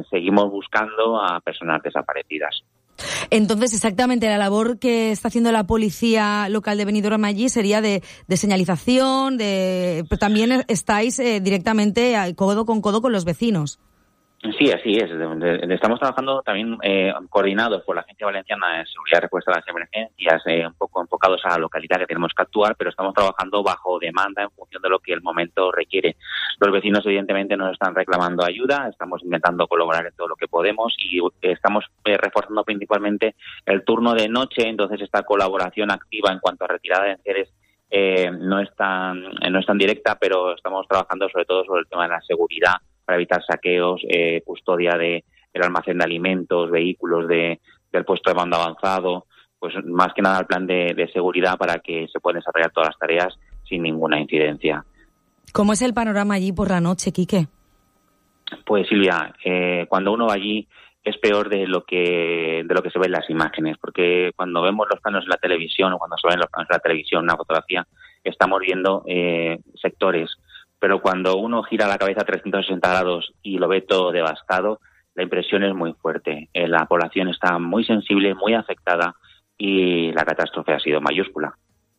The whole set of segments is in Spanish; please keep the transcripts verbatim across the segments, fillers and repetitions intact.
seguimos buscando a personas desaparecidas. Entonces, exactamente, la labor que está haciendo la policía local de Benidorm allí sería de, de señalización, de, pero también estáis eh, directamente codo con codo con los vecinos. Sí, así es. Estamos trabajando también eh, coordinados por la Agencia Valenciana de Seguridad y Respuesta a las Emergencias, eh, un poco enfocados a la localidad que tenemos que actuar, pero estamos trabajando bajo demanda en función de lo que el momento requiere. Los vecinos, evidentemente, nos están reclamando ayuda, estamos intentando colaborar en todo lo que podemos y estamos eh, reforzando principalmente el turno de noche, entonces esta colaboración activa en cuanto a retirada de enseres eh, no es tan, no es tan directa, pero estamos trabajando sobre todo sobre el tema de la seguridad, para evitar saqueos, eh, custodia de el almacén de alimentos, vehículos de, del puesto de mando avanzado, pues más que nada el plan de, de seguridad para que se puedan desarrollar todas las tareas sin ninguna incidencia. ¿Cómo es el panorama allí por la noche, Quique? Pues Silvia, eh, cuando uno va allí es peor de lo que de lo que se ve en las imágenes, porque cuando vemos los planos en la televisión o cuando se ven los planos en la televisión, una fotografía, estamos viendo eh, sectores. Pero cuando uno gira la cabeza a trescientos sesenta grados y lo ve todo devastado, la impresión es muy fuerte. Eh, la población está muy sensible, muy afectada y la catástrofe ha sido mayúscula.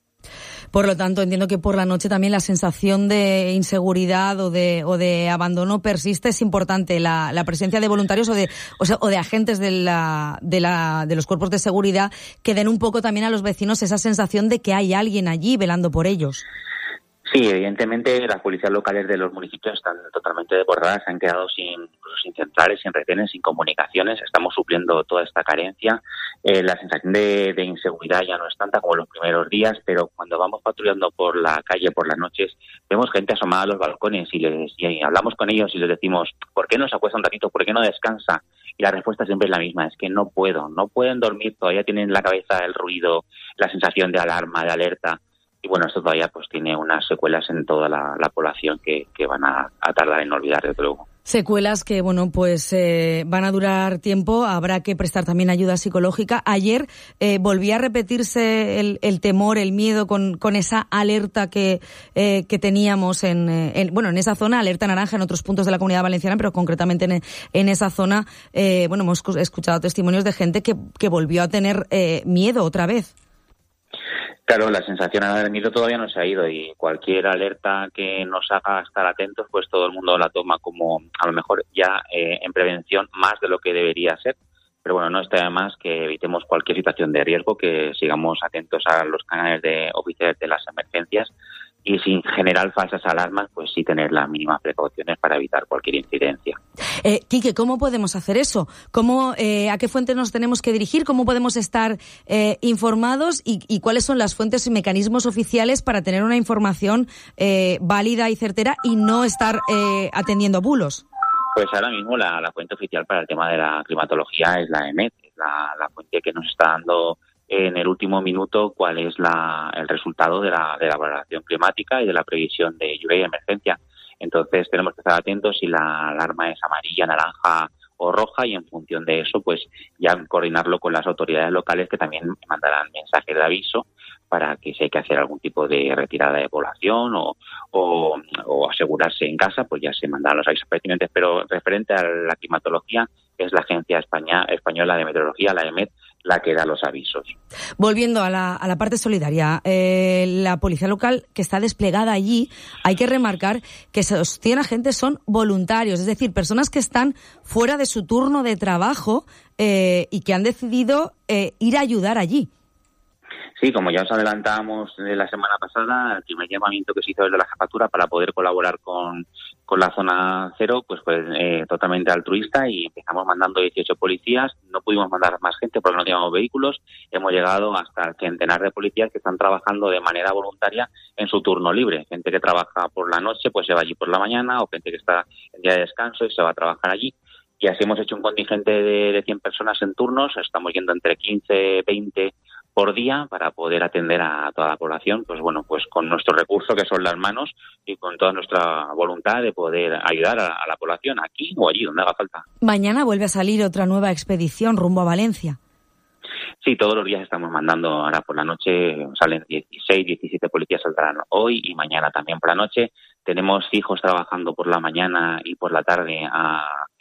Por lo tanto, entiendo que por la noche también la sensación de inseguridad o de o de abandono persiste. Es importante la, la presencia de voluntarios o de o, sea, o de agentes de la, de la de los cuerpos de seguridad que den un poco también a los vecinos esa sensación de que hay alguien allí velando por ellos. Sí, evidentemente las policías locales de los municipios están totalmente desbordadas, se han quedado sin, sin centrales, sin retenes, sin comunicaciones. Estamos supliendo toda esta carencia. Eh, la sensación de, de inseguridad ya no es tanta como los primeros días, pero cuando vamos patrullando por la calle por las noches, vemos gente asomada a los balcones y, les, y hablamos con ellos y les decimos, ¿por qué no se acuesta un ratito? ¿Por qué no descansa? Y la respuesta siempre es la misma, es que no puedo, no pueden dormir, todavía tienen en la cabeza el ruido, la sensación de alarma, de alerta. Y bueno, esto todavía pues tiene unas secuelas en toda la, la población que, que van a, a tardar en olvidar, desde luego. Secuelas que, bueno, pues eh, van a durar tiempo, habrá que prestar también ayuda psicológica. Ayer eh, volvía a repetirse el, el temor, el miedo con, con esa alerta que, eh, que teníamos en, en, bueno, en esa zona, alerta naranja en otros puntos de la Comunidad Valenciana, pero concretamente en, en esa zona, eh, bueno, hemos escuchado testimonios de gente que, que volvió a tener eh, miedo otra vez. Claro, la sensación de miedo todavía no se ha ido y cualquier alerta que nos haga estar atentos, pues todo el mundo la toma como a lo mejor ya eh, en prevención más de lo que debería ser. Pero bueno, no está de más que evitemos cualquier situación de riesgo, que sigamos atentos a los canales de oficiales de las emergencias y sin generar falsas alarmas, pues sí tener las mínimas precauciones para evitar cualquier incidencia. Eh, Quique, ¿cómo podemos hacer eso? ¿Cómo, eh, ¿A qué fuentes nos tenemos que dirigir? ¿Cómo podemos estar eh, informados? Y, ¿Y cuáles son las fuentes y mecanismos oficiales para tener una información eh, válida y certera y no estar eh, atendiendo a bulos? Pues ahora mismo la, la fuente oficial para el tema de la climatología es la EMET, es la, la fuente que nos está dando en el último minuto cuál es la, el resultado de la, de la valoración climática y de la previsión de lluvia y emergencia. Entonces tenemos que estar atentos si la alarma es amarilla, naranja o roja y en función de eso pues ya coordinarlo con las autoridades locales que también mandarán mensajes de aviso para que si hay que hacer algún tipo de retirada de población o, o, o asegurarse en casa, pues ya se mandarán los avisos pertinentes. Pero referente a la climatología es la Agencia España, Española de Meteorología, la EMET, la que da los avisos. Volviendo a la, a la parte solidaria, eh, la policía local que está desplegada allí, hay que remarcar que esos cien agentes son voluntarios, es decir, personas que están fuera de su turno de trabajo eh, y que han decidido eh, ir a ayudar allí. Sí, como ya os adelantábamos la semana pasada, el primer llamamiento que se hizo desde la jefatura para poder colaborar con, con la zona cero, pues fue eh, totalmente altruista y empezamos mandando dieciocho policías. No pudimos mandar más gente porque no teníamos vehículos. Hemos llegado hasta el centenar de policías que están trabajando de manera voluntaria en su turno libre. Gente que trabaja por la noche, pues se va allí por la mañana, o gente que está en día de descanso y se va a trabajar allí. Y así hemos hecho un contingente de, de cien personas en turnos. Estamos yendo entre quince, veinte por día para poder atender a toda la población, pues bueno, pues con nuestro recurso que son las manos y con toda nuestra voluntad de poder ayudar a, a la población aquí o allí donde haga falta. Mañana vuelve a salir otra nueva expedición rumbo a Valencia. Sí, todos los días estamos mandando, ahora por la noche salen dieciséis, diecisiete policías, saldrán hoy y mañana también por la noche. Tenemos fijos trabajando por la mañana y por la tarde a